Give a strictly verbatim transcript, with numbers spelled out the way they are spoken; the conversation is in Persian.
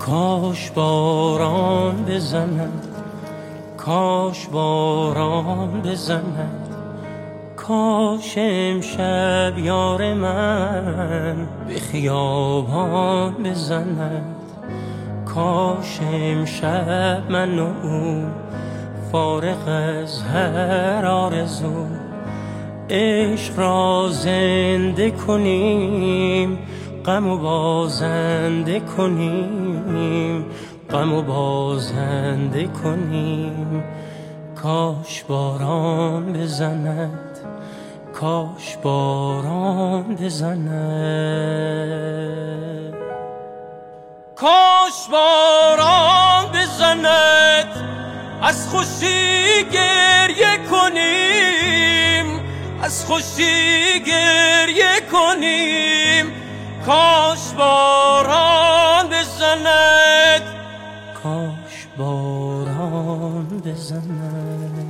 کاش باران بزند، کاش باران بزند، کاش امشب یار من به خیابان بزند، کاش امشب من و او فارغ از هر آرزو عشق را زنده کنیم، غم و بازنده کنیم، غم و بازنده کنیم. کاش باران بزند، کاش باران بزند، کاش باران بزند، از خوشی گریه کنیم، از خوشی گریه کنیم. کاش باران بزند، کاش باران بزند.